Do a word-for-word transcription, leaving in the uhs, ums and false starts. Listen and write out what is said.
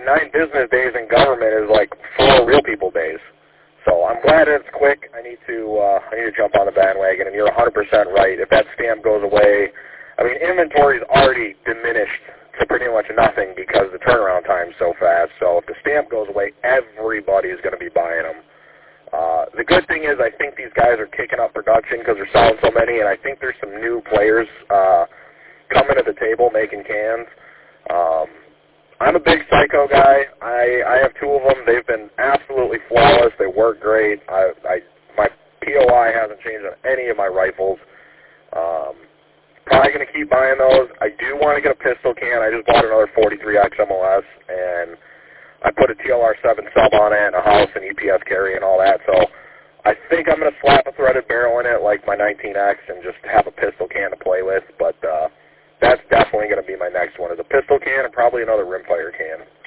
nine business days in government is like four real people days. So I'm glad it's quick. I need to uh, I need to jump on the bandwagon, and you're one hundred percent right. If that stamp goes away, I mean, inventory is already diminished to pretty much nothing because the turnaround time is so fast. So if the stamp goes away, everybody is going to be buying them. Uh, the good thing is I think these guys are kicking up production because they're selling so many, and I think there's some new players uh, coming to the table making cans. Um, I'm a big Psycho guy. I, I have two of them. They've been absolutely flawless. They work great. I, I my P O I hasn't changed on any of my rifles. Um, probably going to keep buying those. I do want to get a pistol can. I just bought another forty-three X M L S, and I put a T L R seven sub on it, and a house, and E P S carry, and all that. So I think I'm going to slap a threaded barrel in it like my nineteen X and just have a pistol can to play with. But uh, that's definitely going to be my next one, is a pistol can and probably another rimfire can.